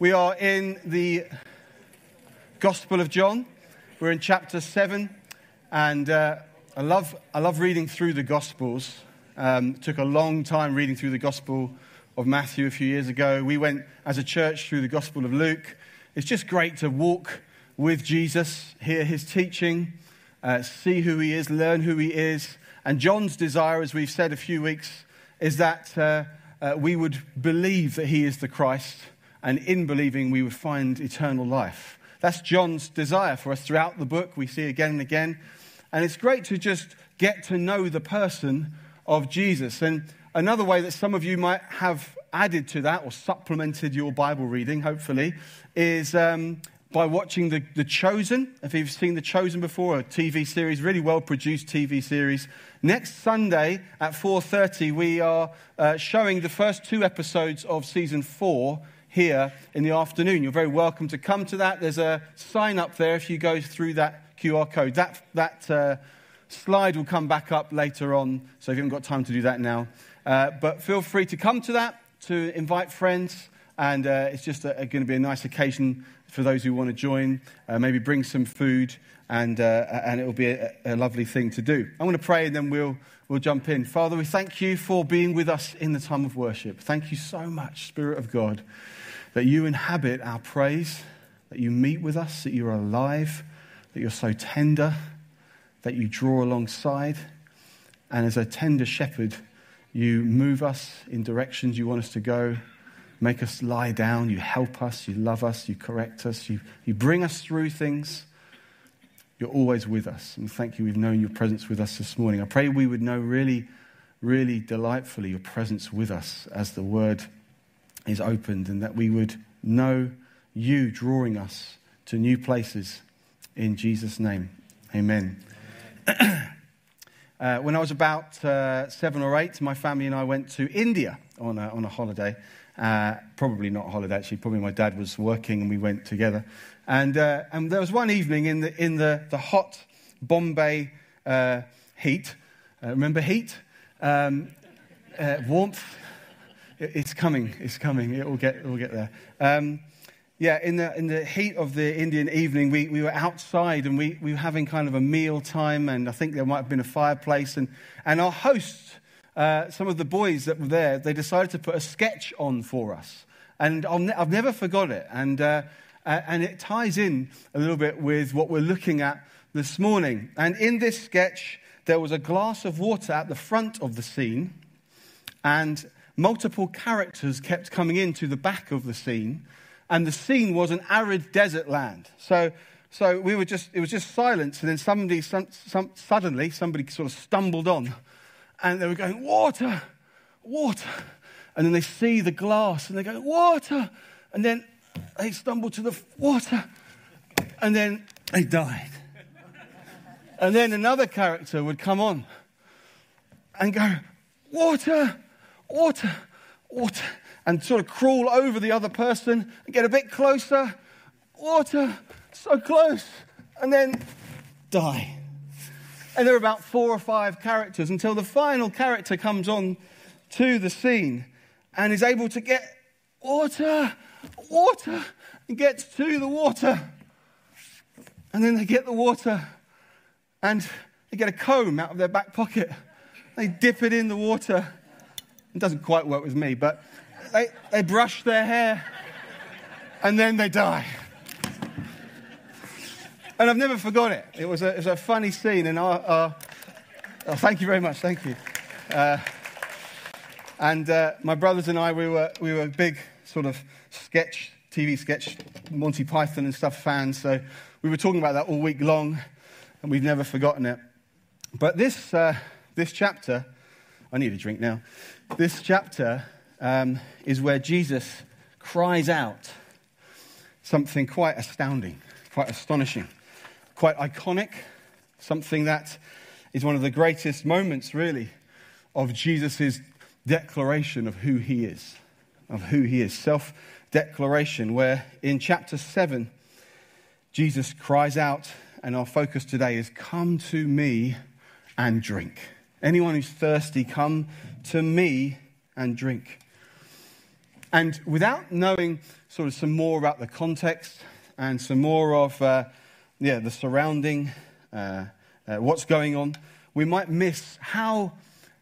We are in the Gospel of John. We're in chapter 7, and I love reading through the Gospels. Took a long time reading through the Gospel of Matthew a few years ago. We went as a church through the Gospel of Luke. It's just great to walk with Jesus, hear his teaching, see who he is, learn who he is. And John's desire, as we've said a few weeks, is that we would believe that he is the Christ, and in believing we would find eternal life. That's John's desire for us throughout the book. We see again and again. And it's great to just get to know the person of Jesus. And another way that some of you might have added to that or supplemented your Bible reading, hopefully, is by watching The Chosen. If you've seen The Chosen before, a TV series, really well-produced TV series. Next Sunday at 4:30, we are showing the first 2 episodes of season 4 here in the afternoon. You're very welcome to come to that. There's a sign up there if you go through that QR code. That slide will come back up later on, so if you haven't got time to do that now. But feel free to come to that, to invite friends, and it's just going to be a nice occasion for those who want to join. Maybe bring some food, and it will be a lovely thing to do. I'm going to pray, and then we'll jump in. Father, we thank you for being with us in the time of worship. Thank you so much, Spirit of God, that you inhabit our praise, that you meet with us, that you're alive, that you're so tender, that you draw alongside, and as a tender shepherd, you move us in directions you want us to go, make us lie down, you help us, you love us, you correct us, you bring us through things. You're always with us, and thank you we've known your presence with us this morning. I pray we would know really, really delightfully your presence with us as the word is opened, and that we would know you drawing us to new places in Jesus' name. Amen. When I was about 7 or 8, my family and I went to India on a holiday. Probably not a holiday, actually. Probably my dad was working and we went together. And there was one evening in the hot Bombay heat. Remember heat? Warmth. It's coming. It will get there. In the heat of the Indian evening, we were outside and we were having kind of a meal time, and I think there might have been a fireplace. And our host, some of the boys that were there, they decided to put a sketch on for us. And I've never forgot it. And it ties in a little bit with what we're looking at this morning. And in this sketch, there was a glass of water at the front of the scene, and multiple characters kept coming into the back of the scene, and the scene was an arid desert land. So it was just silence, and then suddenly somebody sort of stumbled on, and they were going, water, water, and then they see the glass, and they go, water, and then they stumble to the water, and then they died. And then another character would come on and go, water, water, water, and sort of crawl over the other person and get a bit closer. Water, so close, and then die. And there are about 4 or 5 characters until the final character comes on to the scene and is able to get water, water, and gets to the water. And then they get the water and they get a comb out of their back pocket. They dip it in the water. It doesn't quite work with me, but they brush their hair and then they die. And I've never forgot it. It was a funny scene, and thank you very much, thank you. And my brothers and I, we were big sort of TV sketch, Monty Python and stuff fans, so we were talking about that all week long, and we've never forgotten it. But this chapter, I need a drink now. This chapter is where Jesus cries out something quite astounding, quite astonishing, quite iconic, something that is one of the greatest moments, really, of Jesus' declaration of who he is, self-declaration, where in chapter 7, Jesus cries out, and our focus today is, come to me and drink. Anyone who's thirsty, come to me and drink. And without knowing sort of some more about the context and some more of the surrounding, what's going on, we might miss how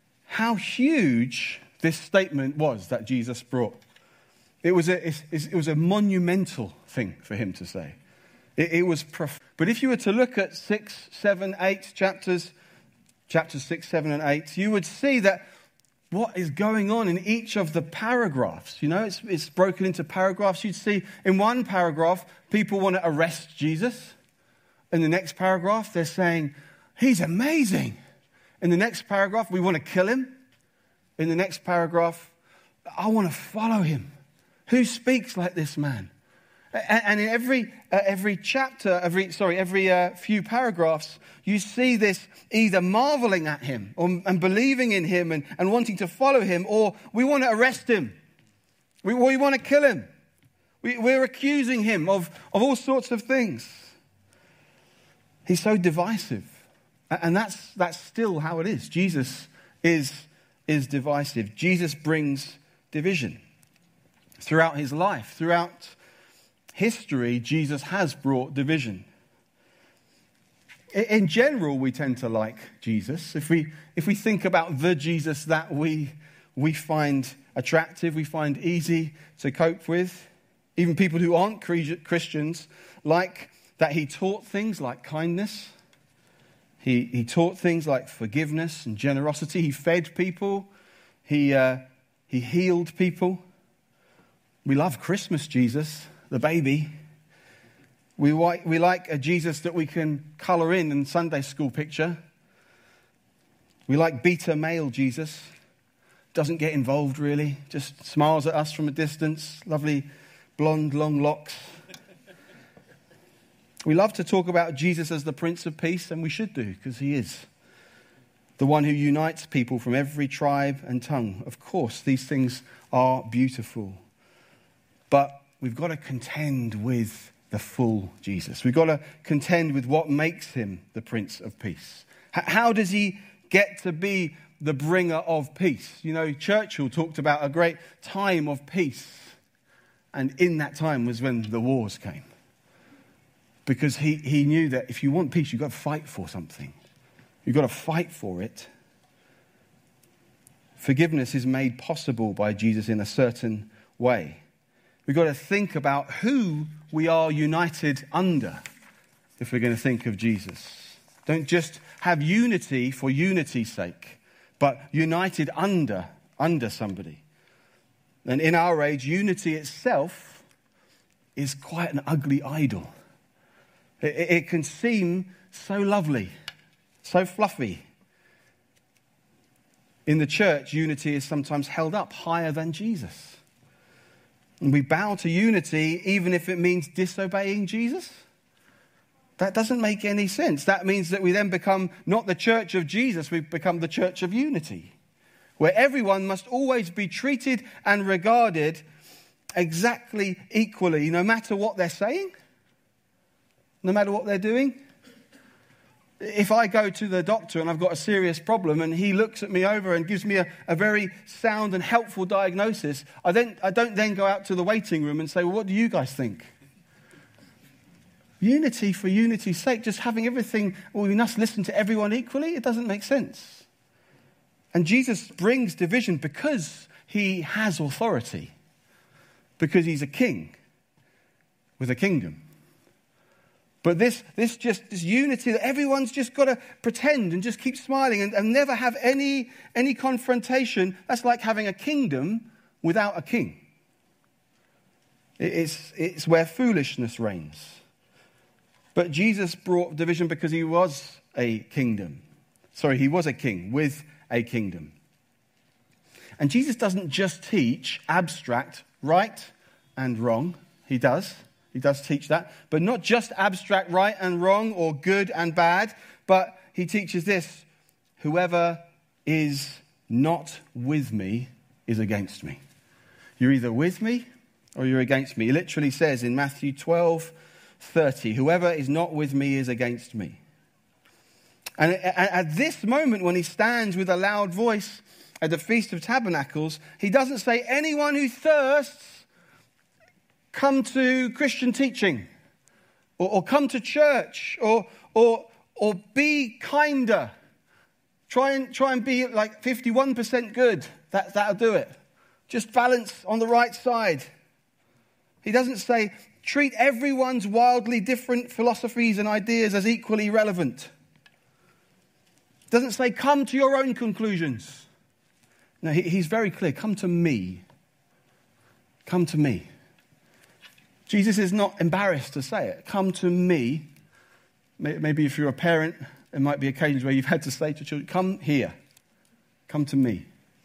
huge this statement was that Jesus brought. It was a monumental thing for him to say. It was profound. But if you were to look at 6, 7, 8 chapters 6, 7, and 8, you would see that what is going on in each of the paragraphs. You know, it's broken into paragraphs. You'd see in one paragraph, people want to arrest Jesus. In the next paragraph, they're saying, he's amazing. In the next paragraph, we want to kill him. In the next paragraph, I want to follow him. Who speaks like this man? And in every chapter, every few paragraphs, you see this either marveling at him and believing in him and wanting to follow him, or we want to arrest him. We want to kill him. We're accusing him of all sorts of things. He's so divisive. And that's still how it is. Jesus is divisive. Jesus brings division. Throughout his life, throughout history, Jesus has brought division. In general, we tend to like Jesus. If we think about the Jesus that we find attractive, we find easy to cope with, even people who aren't Christians, like that he taught things like kindness. He taught things like forgiveness and generosity. He fed people. He healed people. We love Christmas Jesus, the baby. We like a Jesus that we can colour in Sunday school picture. We like beta male Jesus. Doesn't get involved really. Just smiles at us from a distance. Lovely blonde, long locks. We love to talk about Jesus as the Prince of Peace, and we should do, because he is. The one who unites people from every tribe and tongue. Of course, these things are beautiful. But we've got to contend with the full Jesus. We've got to contend with what makes him the Prince of Peace. How does he get to be the bringer of peace? You know, Churchill talked about a great time of peace. And in that time was when the wars came. Because he knew that if you want peace, you've got to fight for something. You've got to fight for it. Forgiveness is made possible by Jesus in a certain way. We've got to think about who we are united under if we're going to think of Jesus. Don't just have unity for unity's sake, but united under somebody. And in our age, unity itself is quite an ugly idol. It can seem so lovely, so fluffy. In the church, unity is sometimes held up higher than Jesus. And we bow to unity even if it means disobeying Jesus. That doesn't make any sense. That means that we then become not the church of Jesus, we become the church of unity, where everyone must always be treated and regarded exactly equally, no matter what they're saying, no matter what they're doing. If I go to the doctor and I've got a serious problem and he looks at me over and gives me a very sound and helpful diagnosis, I don't then go out to the waiting room and say, well, what do you guys think? Unity for unity's sake, just having everything, well, we must listen to everyone equally, it doesn't make sense. And Jesus brings division because he has authority, because he's a king with a kingdom. But this unity that everyone's just got to pretend and just keep smiling and never have any confrontation, that's like having a kingdom without a king. It's where foolishness reigns. But Jesus brought division because he was a kingdom. He was a king with a kingdom. And Jesus doesn't just teach abstract right and wrong. He does teach that. But not just abstract right and wrong or good and bad. But he teaches this: whoever is not with me is against me. You're either with me or you're against me. It literally says in Matthew 12:30, whoever is not with me is against me. And at this moment when he stands with a loud voice at the Feast of Tabernacles, he doesn't say, anyone who thirsts, come to Christian teaching, or come to church, or be kinder. Try and be like 51% good. That'll do it. Just balance on the right side. He doesn't say, treat everyone's wildly different philosophies and ideas as equally relevant. He doesn't say, come to your own conclusions. No, he's very clear. Come to me. Come to me. Jesus is not embarrassed to say it. Come to me. Maybe if you're a parent, there might be occasions where you've had to say to children, come here. Come to me.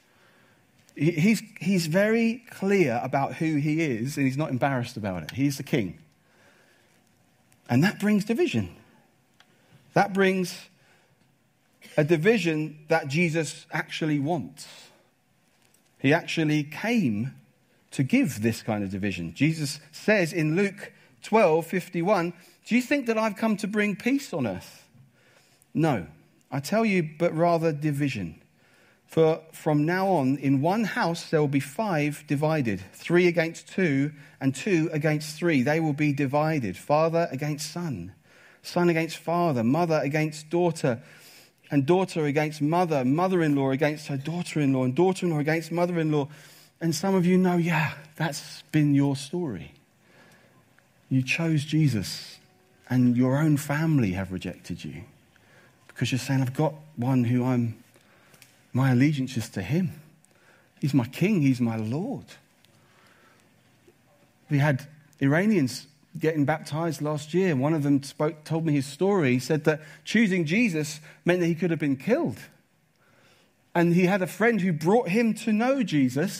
He's very clear about who he is, and he's not embarrassed about it. He's the king. And that brings division. That brings a division that Jesus actually wants. He actually came to give this kind of division. Jesus says in Luke 12:51, do you think that I've come to bring peace on earth? No, I tell you, but rather division. For from now on, in one house there will be 5 divided, 3 against 2, and 2 against 3. They will be divided, father against son, son against father, mother against daughter, and daughter against mother, mother-in-law against her daughter-in-law, and daughter-in-law against mother-in-law. And some of you know, that's been your story. You chose Jesus, and your own family have rejected you. Because you're saying, I've got one who my allegiance is to him. He's my king, he's my Lord. We had Iranians getting baptized last year, and one of them told me his story. He said that choosing Jesus meant that he could have been killed. And he had a friend who brought him to know Jesus,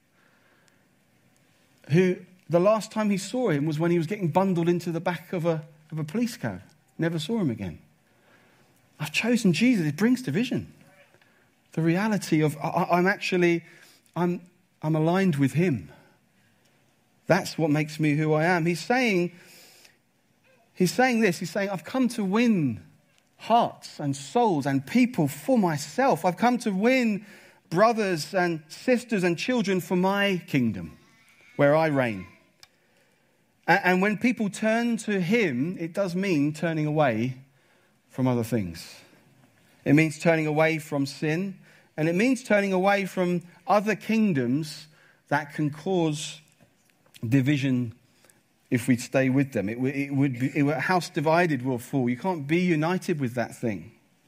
who the last time he saw him was when he was getting bundled into the back of a police car. Never saw him again. I've chosen Jesus. It brings division. The reality of I'm aligned with him. That's what makes me who I am. He's saying this. He's saying, I've come to win hearts and souls and people for myself. I've come to win brothers and sisters and children for my kingdom, where I reign. And when people turn to him, it does mean turning away from other things. It means turning away from sin, and it means turning away from other kingdoms that can cause division if we stay with them. A house divided will fall. You can't be united with that thing.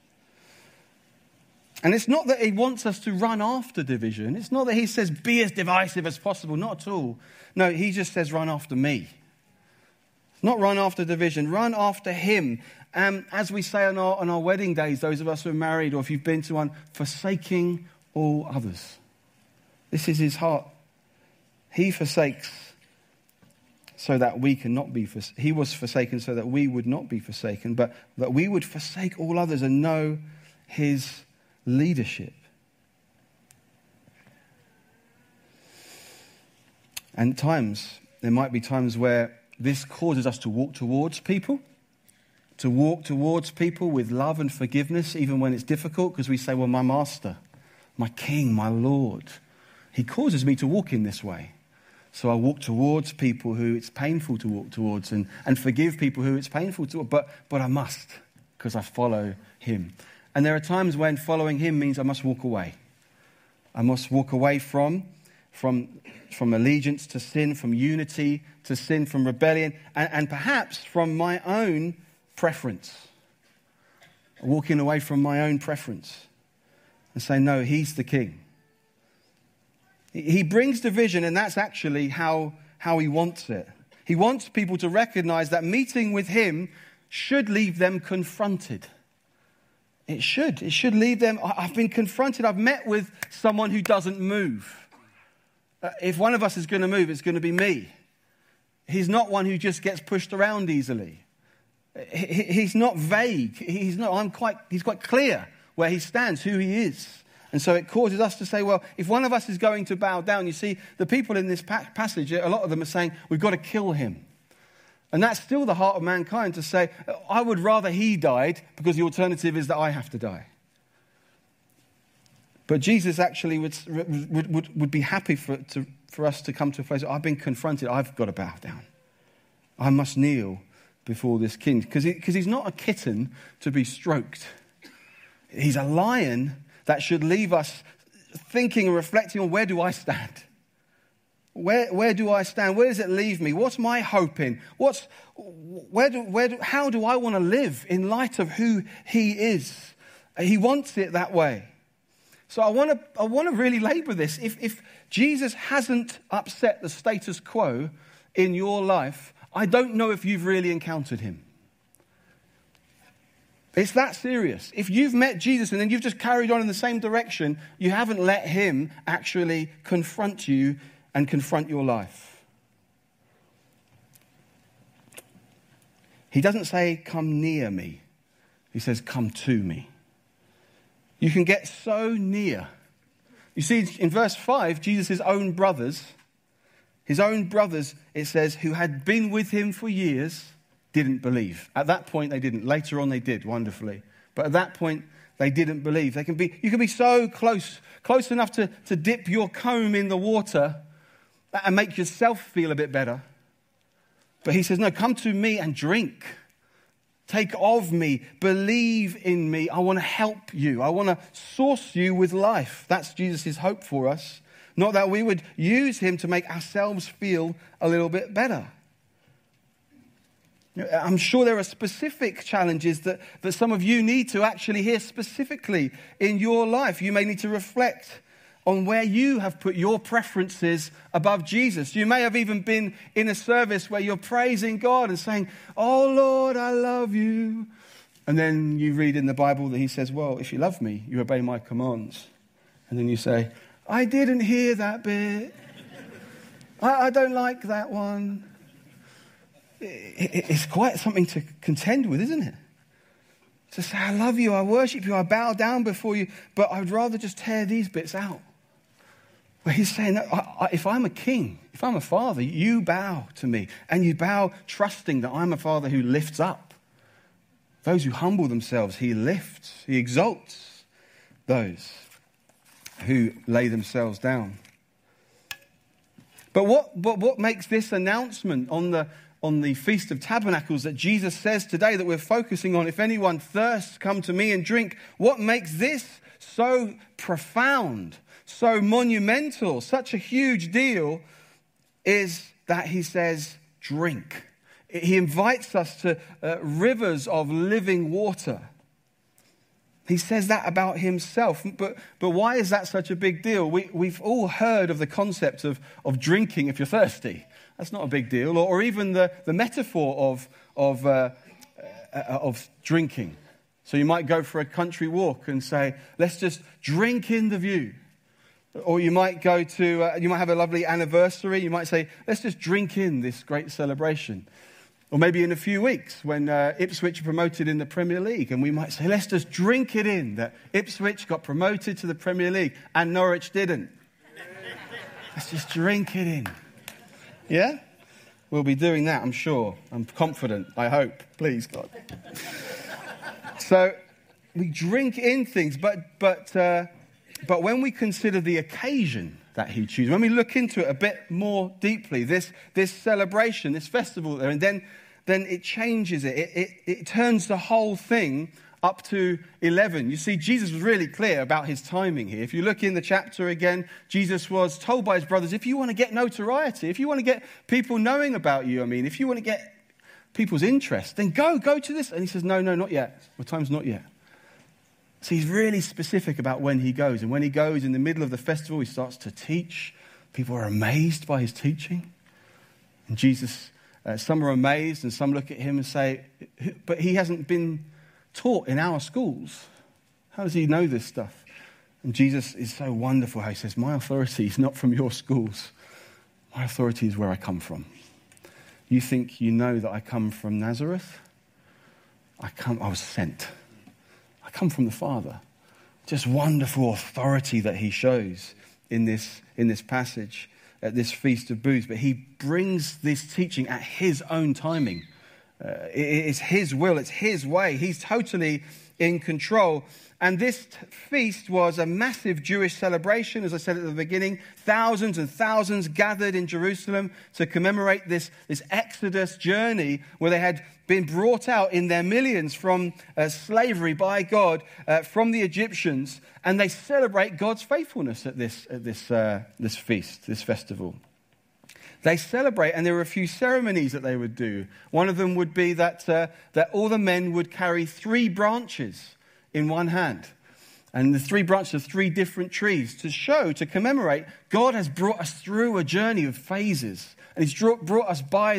And it's not that he wants us to run after division. It's not that he says, be as divisive as possible. Not at all. No, he just says, run after me. Not run after division. Run after him. As we say on our wedding days, those of us who are married, or if you've been to one, forsaking all others. This is his heart. He forsakes so that we cannot be forsaken. He was forsaken so that we would not be forsaken, but that we would forsake all others and know his leadership. And there might be times where this causes us to walk towards people with love and forgiveness, even when it's difficult, because we say, well, my master, my king, my Lord, he causes me to walk in this way. So I walk towards people who it's painful to walk towards, and forgive people who it's painful to, but I must, because I follow him. And there are times when following him means I must walk away. I must walk away from allegiance to sin, from unity to sin, from rebellion, and perhaps from my own preference. Walking away from my own preference and say, no, he's the king. He brings division, and that's actually how he wants it. He wants people to recognize that meeting with him should leave them confronted. It should leave them. I've been confronted. I've met with someone who doesn't move. If one of us is going to move, it's going to be me. He's not one who just gets pushed around easily. He's not vague. He's quite clear where he stands, who he is. And so it causes us to say, well, if one of us is going to bow down, you see, the people in this passage, a lot of them are saying, we've got to kill him. And that's still the heart of mankind, to say, I would rather he died, because the alternative is that I have to die. But Jesus actually would be happy for us to come to a place, I've been confronted, I've got to bow down. I must kneel before this king. Because he's not a kitten to be stroked. He's a lion that should leave us thinking and reflecting on, where do I stand? Where do I stand? Where does it leave me? What's my hope in? How do I want to live in light of who he is? He wants it that way. So I want to really labor this. If Jesus hasn't upset the status quo in your life, I don't know if you've really encountered him. It's that serious. If you've met Jesus and then you've just carried on in the same direction, you haven't let him actually confront you and confront your life. He doesn't say, come near me. He says, come to me. You can get so near. You see, in verse 5, Jesus' own brothers, it says, who had been with him for years, didn't believe. At that point, they didn't. Later on, they did, wonderfully. But at that point, they didn't believe. You can be so close enough to dip your comb in the water and make yourself feel a bit better. But he says, no, come to me and drink. Take of me, believe in me. I want to help you. I want to source you with life. That's Jesus' hope for us. Not that we would use him to make ourselves feel a little bit better. I'm sure there are specific challenges that some of you need to actually hear specifically in your life. You may need to reflect on where you have put your preferences above Jesus. You may have even been in a service where you're praising God and saying, oh Lord, I love you. And then you read in the Bible that he says, well, if you love me, you obey my commands. And then you say, I didn't hear that bit. I don't like that one. It's quite something to contend with, isn't it? To say, I love you, I worship you, I bow down before you, but I'd rather just tear these bits out. But he's saying, if I'm a king, if I'm a father, you bow to me. And you bow trusting that I'm a father who lifts up. Those who humble themselves, he lifts, he exalts those who lay themselves down. But what makes this announcement on the Feast of Tabernacles that Jesus says today that we're focusing on, if anyone thirsts, come to me and drink, what makes this so profound, so monumental, such a huge deal, is that he says, drink. He invites us to rivers of living water. He says that about himself. But why is that such a big deal? We've all heard of the concept of drinking if you're thirsty. That's not a big deal. Or even the metaphor of drinking. So you might go for a country walk and say, let's just drink in the view. Or you might go to, you might have a lovely anniversary. You might say, let's just drink in this great celebration. Or maybe in a few weeks when Ipswich are promoted in the Premier League, and we might say, let's just drink it in that Ipswich got promoted to the Premier League and Norwich didn't. Let's just drink it in. Yeah? We'll be doing that, I'm sure. I'm confident. I hope. Please, God. So we drink in things, but when we consider the occasion that he chooses, when we look into it a bit more deeply, this celebration, this festival, and then it changes it. It turns the whole thing up to 11. You see, Jesus was really clear about his timing here. If you look in the chapter again, Jesus was told by his brothers, if you want to get notoriety, if you want to get people knowing about you, if you want to get people's interest, then go to this. And he says, no, not yet. My time's not yet. So he's really specific about when he goes. And when he goes in the middle of the festival, he starts to teach. People are amazed by his teaching. And Jesus, some are amazed and some look at him and say, but he hasn't been taught in our schools. How does he know this stuff? And Jesus is so wonderful how he says, my authority is not from your schools. My authority is where I come from. You think you know that I come from Nazareth? I was sent. I come from the Father. Just wonderful authority that he shows in this passage at this Feast of Booths. But he brings this teaching at his own timing. It's his will, it's his way. He's totally in control. And this feast was a massive Jewish celebration, as I said at the beginning. Thousands and thousands gathered in Jerusalem to commemorate this Exodus journey where they had been brought out in their millions from slavery by God from the Egyptians. And they celebrate God's faithfulness at this feast, this festival. They celebrate, and there were a few ceremonies that they would do. One of them would be that all the men would carry 3 branches in one hand. And the 3 branches of 3 different trees to commemorate God has brought us through a journey of phases. And he's brought us by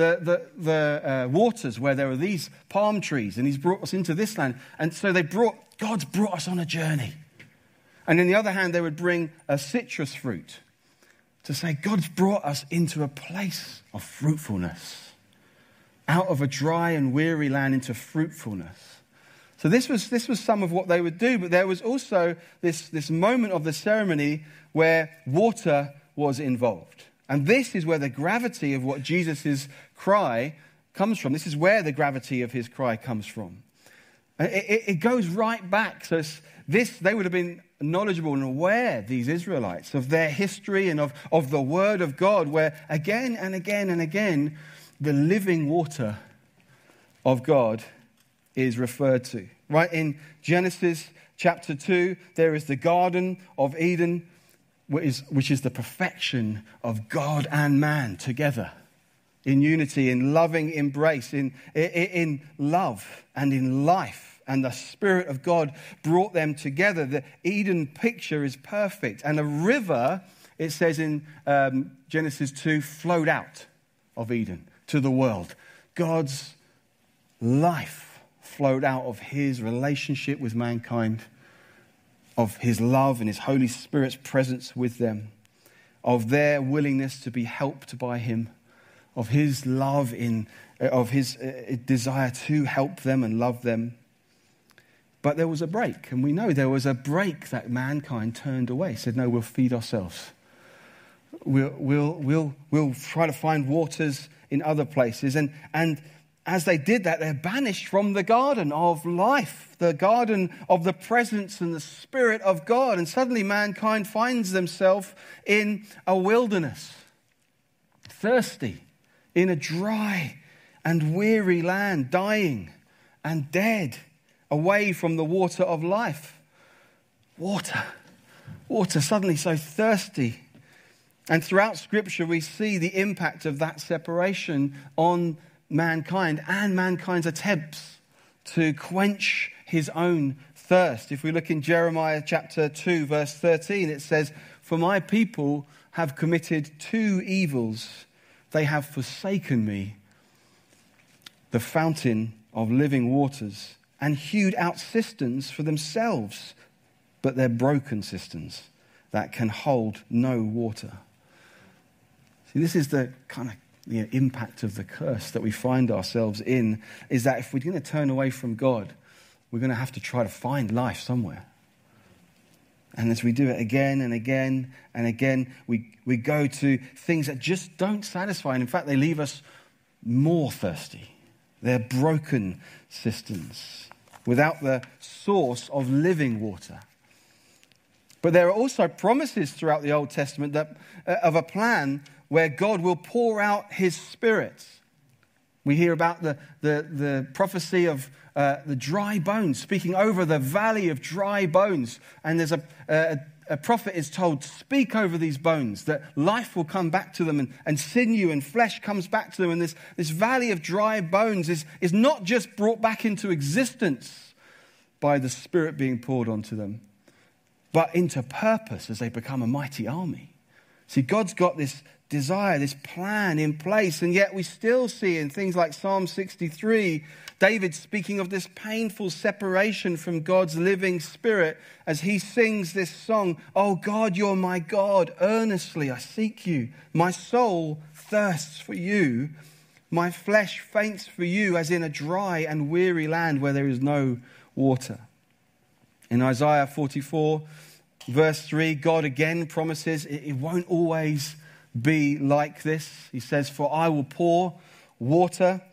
the waters where there are these palm trees. And he's brought us into this land. And so God's brought us on a journey. And in the other hand, they would bring a citrus fruit to say, God's brought us into a place of fruitfulness. Out of a dry and weary land into fruitfulness. So this was some of what they would do, but there was also this moment of the ceremony where water was involved. And this is where the gravity of what Jesus' cry comes from. This is where the gravity of his cry comes from. It goes right back. So they would have been knowledgeable and aware, these Israelites, of their history and of the word of God, where again and again and again, the living water of God is referred to. Right in Genesis chapter 2, there is the Garden of Eden, which is the perfection of God and man together in unity, in loving embrace, in love and in life. And the Spirit of God brought them together. The Eden picture is perfect. And a river, it says in Genesis 2, flowed out of Eden to the world. God's life flowed out of his relationship with mankind, of his love and his Holy Spirit's presence with them, of their willingness to be helped by him, of his love, of his desire to help them and love them. But there was a break, and we know there was a break that mankind turned away, said, no, we'll feed ourselves. We'll try to find waters in other places. And as they did that, they're banished from the garden of life, the garden of the presence and the Spirit of God. And suddenly mankind finds themselves in a wilderness, thirsty, in a dry and weary land, dying and dead, away from the water of life. Water, suddenly so thirsty. And throughout Scripture, we see the impact of that separation on mankind and mankind's attempts to quench his own thirst. If we look in Jeremiah chapter 2, verse 13, it says, "For my people have committed 2 evils. They have forsaken me, the fountain of living waters, and hewed out cisterns for themselves, but they're broken cisterns that can hold no water." See, this is the kind of impact of the curse that we find ourselves in, is that if we're going to turn away from God, we're going to have to try to find life somewhere. And as we do it again and again and again, we go to things that just don't satisfy. And in fact, they leave us more thirsty. They're broken cisterns without the source of living water. But there are also promises throughout the Old Testament of a plan where God will pour out his Spirit. We hear about the prophecy of the dry bones, speaking over the valley of dry bones. And there's a prophet is told, speak over these bones, that life will come back to them and sinew and flesh comes back to them. And this valley of dry bones is not just brought back into existence by the Spirit being poured onto them, but into purpose as they become a mighty army. See, God's got this desire, this plan in place, and yet we still see in things like Psalm 63, David speaking of this painful separation from God's living Spirit as he sings this song, "Oh God, you're my God, earnestly I seek you. My soul thirsts for you. My flesh faints for you as in a dry and weary land where there is no water." In Isaiah 44, verse 3, God again promises it won't always be like this. He says, "For I will pour water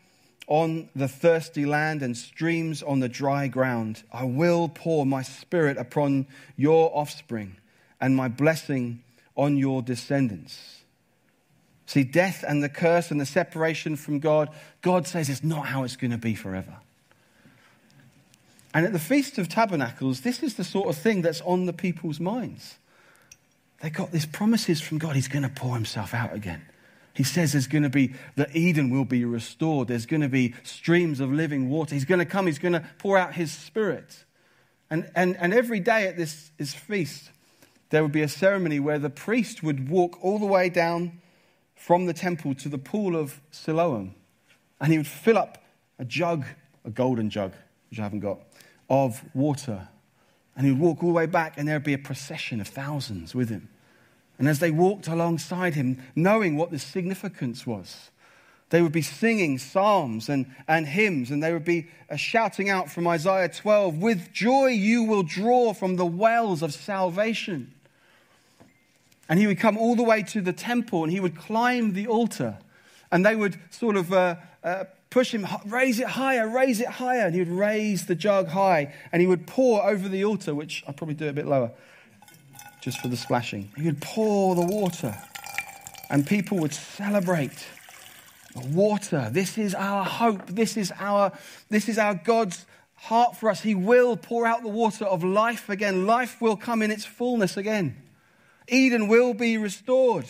on the thirsty land and streams on the dry ground. I will pour my Spirit upon your offspring and my blessing on your descendants. See, death and the curse and the separation from God, God says it's not how it's going to be forever. And at the Feast of Tabernacles, this is the sort of thing that's on the people's minds. They got these promises from God. He's going to pour himself out again. He says there's going to be, that Eden will be restored. There's going to be streams of living water. He's going to come. He's going to pour out his Spirit. And every day at this feast, there would be a ceremony where the priest would walk all the way down from the temple to the pool of Siloam. And he would fill up a jug, a golden jug, which I haven't got, of water. And he would walk all the way back, and there would be a procession of thousands with him. And as they walked alongside him, knowing what the significance was, they would be singing psalms and hymns, and they would be shouting out from Isaiah 12, "With joy you will draw from the wells of salvation." And he would come all the way to the temple, and he would climb the altar, and they would sort of push him, raise it higher, and he would raise the jug high, and he would pour over the altar, which I'll probably do a bit lower, just for the splashing. He would pour the water, and people would celebrate the water. This is our hope. This is our God's heart for us. He will pour out the water of life again. Life will come in its fullness again. Eden will be restored.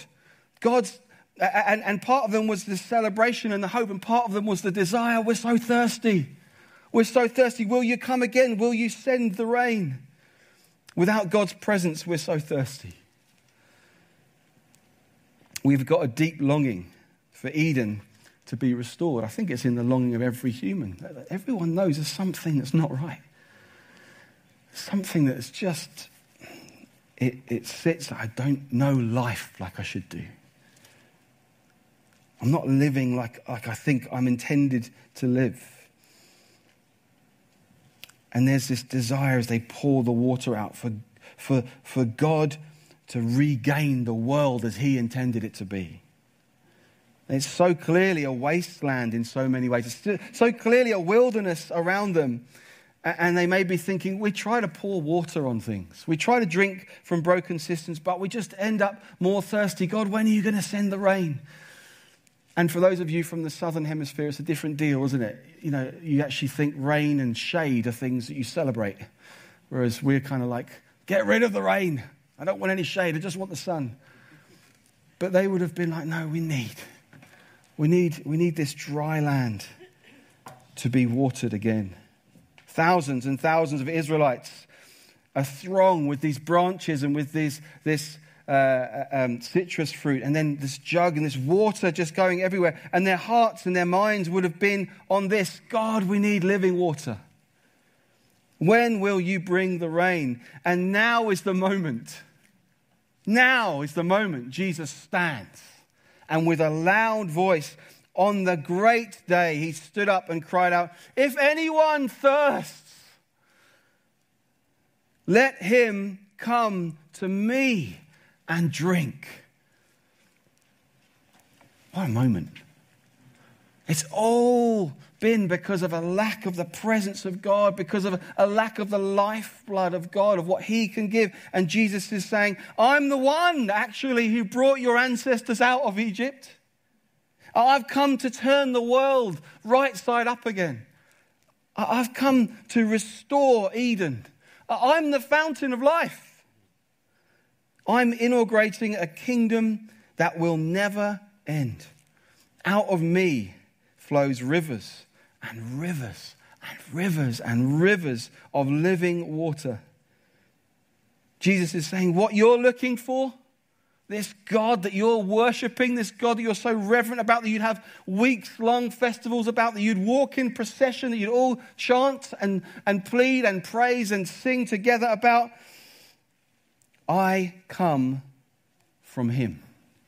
And part of them was the celebration and the hope, and part of them was the desire. We're so thirsty. We're so thirsty. Will you come again? Will you send the rain? Without God's presence, we're so thirsty. We've got a deep longing for Eden to be restored. I think it's in the longing of every human. Everyone knows there's something that's not right. Something that's just, it sits, I don't know life like I should do. I'm not living like I think I'm intended to live. And there's this desire as they pour the water out for God to regain the world as he intended it to be. And it's so clearly a wasteland in so many ways. It's so clearly a wilderness around them. And they may be thinking, we try to pour water on things. We try to drink from broken cisterns, but we just end up more thirsty. God, when are you going to send the rain? And for those of you from the southern hemisphere, it's a different deal, isn't it? You know, you actually think rain and shade are things that you celebrate. Whereas we're kind of like, get rid of the rain. I don't want any shade. I just want the sun. But they would have been like, no, we need this dry land to be watered again. Thousands and thousands of Israelites, a throng with these branches and with this citrus fruit, and then this jug and this water just going everywhere. And their hearts and their minds would have been on this: God, we need living water. When will you bring the rain? And now is the moment. Now is the moment Jesus stands. And with a loud voice, on the great day, he stood up and cried out, "If anyone thirsts, let him come to me and drink." What a moment. It's all been because of a lack of the presence of God, because of a lack of the lifeblood of God, of what he can give. And Jesus is saying, I'm the one actually who brought your ancestors out of Egypt. I've come to turn the world right side up again. I've come to restore Eden. I'm the fountain of life. I'm inaugurating a kingdom that will never end. Out of me flows rivers and rivers and rivers and rivers of living water. Jesus is saying, what you're looking for, this God that you're worshipping, this God that you're so reverent about, that you'd have weeks-long festivals about, that you'd walk in procession, that you'd all chant and plead and praise and sing together about, I come from him.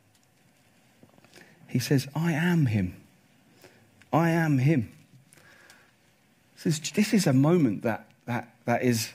He says, I am him. I am him. This is a moment that is,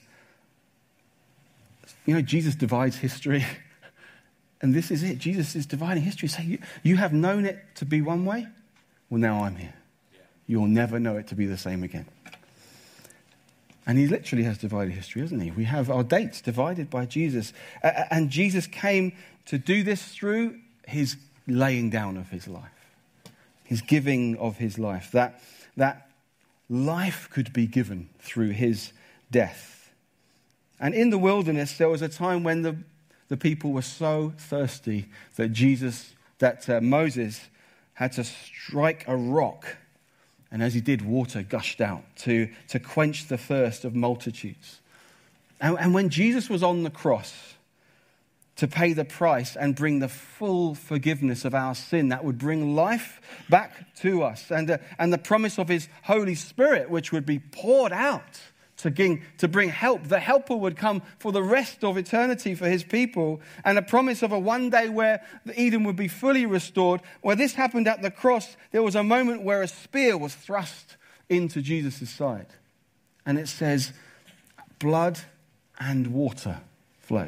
Jesus divides history. And this is it. Jesus is dividing history. Saying, you have known it to be one way. Well, now I'm here. you'll never know it to be the same again. And he literally has divided history, hasn't he? We have our dates divided by Jesus. And Jesus came to do this through his laying down of his life, his giving of his life, that life could be given through his death. And in the wilderness, there was a time when the people were so thirsty that Moses had to strike a rock. And as he did, water gushed out to quench the thirst of multitudes. And when Jesus was on the cross to pay the price and bring the full forgiveness of our sin that would bring life back to us, and the promise of his Holy Spirit, which would be poured out to bring help. The helper would come for the rest of eternity for his people, and a promise of a one day where Eden would be fully restored. Where this happened at the cross, there was a moment where a spear was thrust into Jesus' side. And it says, blood and water flowed.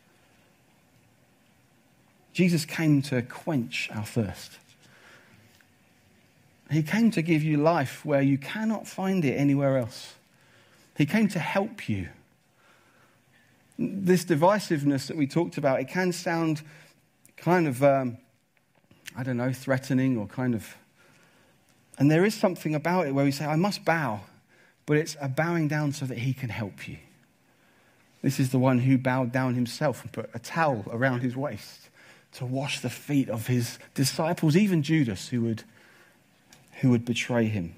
Jesus came to quench our thirst. He came to give you life where you cannot find it anywhere else. He came to help you. This divisiveness that we talked about, it can sound kind of, threatening or kind of... And there is something about it where we say, I must bow. But it's a bowing down so that he can help you. This is the one who bowed down himself and put a towel around his waist to wash the feet of his disciples, even Judas, who would betray him.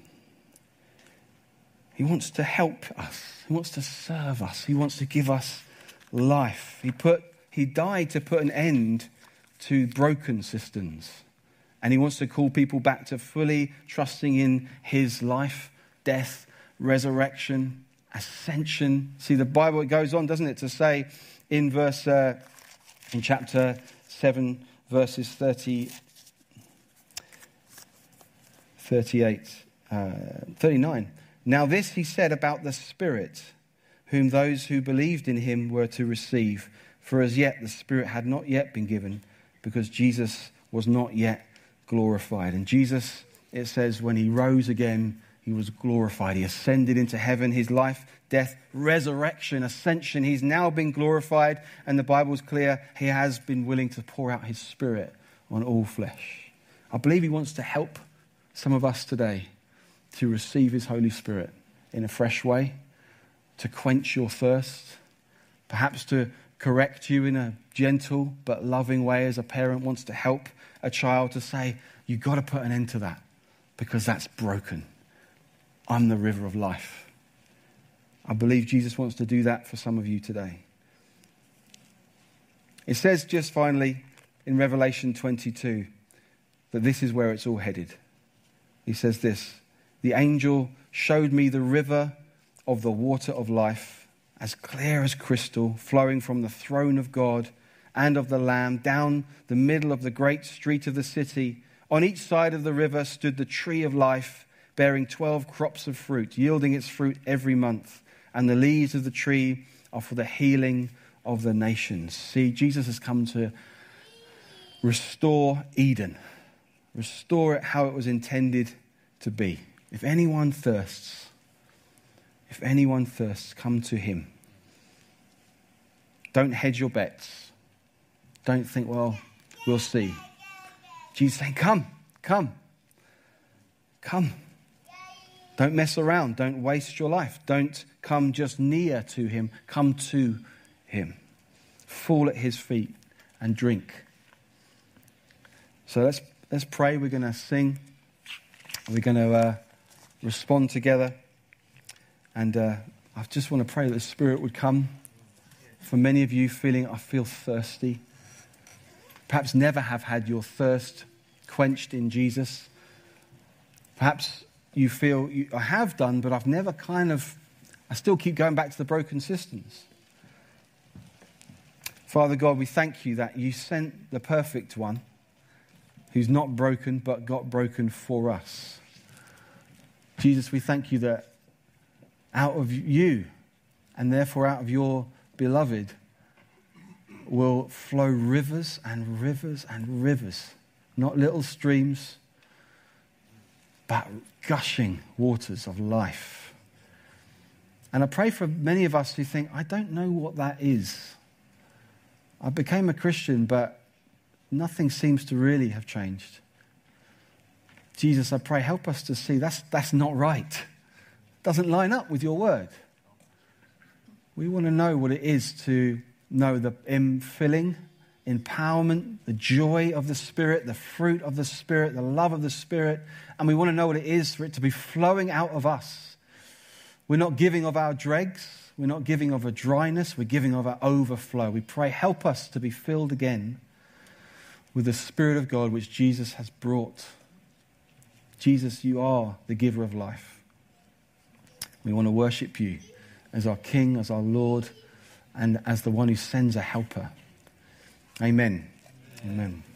He wants to help us. He wants to serve us. He wants to give us life. He died to put an end to broken systems. And he wants to call people back to fully trusting in his life, death, resurrection, ascension. See, the Bible, it goes on, doesn't it, to say in chapter 7, verses 39. Now this he said about the Spirit, whom those who believed in him were to receive. For as yet the Spirit had not yet been given, because Jesus was not yet glorified. And Jesus, it says, when he rose again, he was glorified. He ascended into heaven. His life, death, resurrection, ascension. He's now been glorified. And the Bible's clear. He has been willing to pour out his Spirit on all flesh. I believe he wants to help some of us today to receive his Holy Spirit in a fresh way, to quench your thirst, perhaps to correct you in a gentle but loving way as a parent wants to help a child, to say, you've got to put an end to that because that's broken. I'm the river of life. I believe Jesus wants to do that for some of you today. It says just finally in Revelation 22 that this is where it's all headed. He says this, the angel showed me the river of the water of life, as clear as crystal, flowing from the throne of God and of the Lamb down the middle of the great street of the city. On each side of the river stood the tree of life, bearing 12 crops of fruit, yielding its fruit every month. And the leaves of the tree are for the healing of the nations. See, Jesus has come to restore Eden, restore it how it was intended to be. If anyone thirsts, come to him. Don't hedge your bets. Don't think, well, we'll see. Jesus saying, come. Don't mess around. Don't waste your life. Don't come just near to him. Come to him. Fall at his feet and drink. So let's pray. We're going to sing. We're going to respond together. And I just want to pray that the Spirit would come. For many of you I feel thirsty. Perhaps never have had your thirst quenched in Jesus. Perhaps you feel I have done, but I've never I still keep going back to the broken systems. Father God, we thank you that you sent the perfect one who's not broken but got broken for us. Jesus, we thank you that out of you and therefore out of your beloved will flow rivers and rivers and rivers, not little streams, but gushing waters of life. And I pray for many of us who think, I don't know what that is. I became a Christian, but nothing seems to really have changed. Jesus, I pray, help us to see that's not right. It doesn't line up with your word. We want to know what it is to know the infilling, empowerment, the joy of the Spirit, the fruit of the Spirit, the love of the Spirit. And we want to know what it is for it to be flowing out of us. We're not giving of our dregs. We're not giving of a dryness. We're giving of our overflow. We pray, help us to be filled again with the Spirit of God which Jesus has brought. Jesus, you are the giver of life. We want to worship you as our King, as our Lord, and as the one who sends a helper. Amen. Amen.